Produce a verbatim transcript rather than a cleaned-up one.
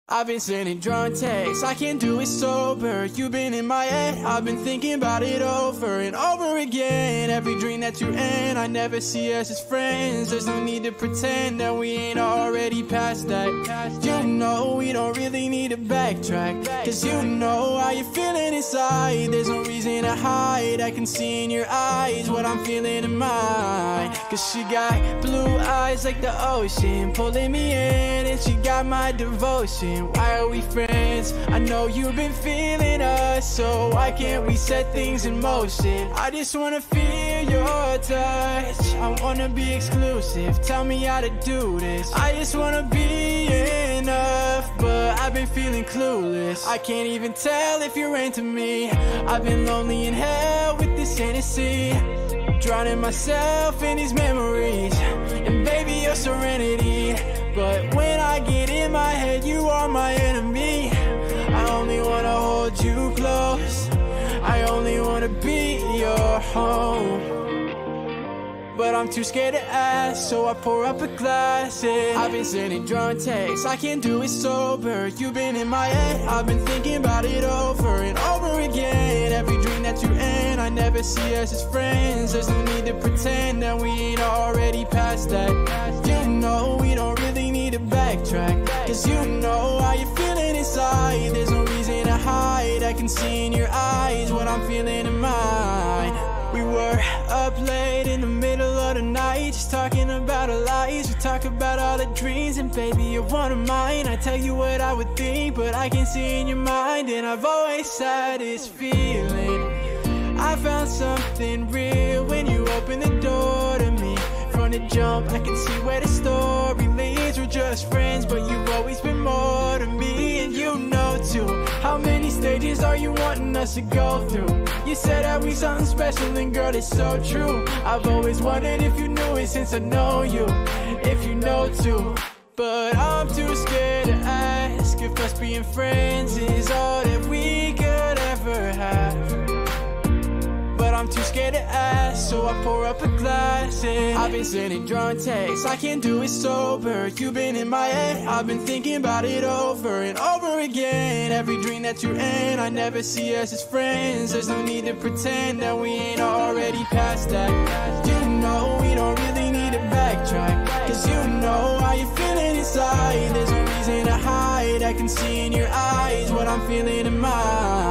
I've been sending drunk texts, I can't do it sober. You've been in my head, I've been thinking about it over and over again. Every dream that you're in, I never see us as friends. There's no need to pretend that we ain't already past that. You know we don't really need to backtrack, cause you know how you're feeling inside. There's no reason to hide, I can see in your eyes what I'm feeling in mine. Cause she got blue eyes like the ocean, pulling me in, and she got my devotion. Why are we friends? I know you've been feeling us, so why can't we set things in motion? I just wanna feel your touch, I wanna be exclusive, tell me how to do this. I just wanna be enough, but I've been feeling clueless. I can't even tell if you're into me. I've been lonely in hell with this Hennessy, drowning myself in these memories, and baby your serenity. But when I get in my head, you are my enemy. I only wanna hold you close, I only wanna be your home. But I'm too scared to ask, so I pour up a glass and I've been sending drunk texts, I can't do it sober. You've been in my head, I've been thinking about it over and over again. Every dream that you're in, I never see us as friends. There's no need to pretend that we ain't already past that. You know we don't really need to backtrack, cause you know how you're feeling inside. There's no reason to hide, I can see in your eyes what I'm feeling in mine. We were up late in the middle of the night, just talking about our lives. We talk about all the dreams, and baby you're one of mine. I tell you what I would think, but I can see in your mind. And I've always had this feeling I found something real when you opened the door to me. From the jump I can see where the story leads. We're just friends, but you've always been more to me. And you know too, how many stages are you wanting us to go through? You said that we something special, and girl, it's so true. I've always wondered if you knew it since I know you, if you know too. But I'm too scared to ask if us being friends is all that we could ever have. But I'm too scared to ask, so I pour up a glass and I've been sending drunk texts, I can't do it sober. You've been in my head, I've been thinking about it over and over again. Every dream that you're in, I never see us as friends. There's no need to pretend that we ain't already past that. You know we don't really need to backtrack, cause you know how you're feeling inside. There's no reason to hide, I can see in your eyes what I'm feeling in mine.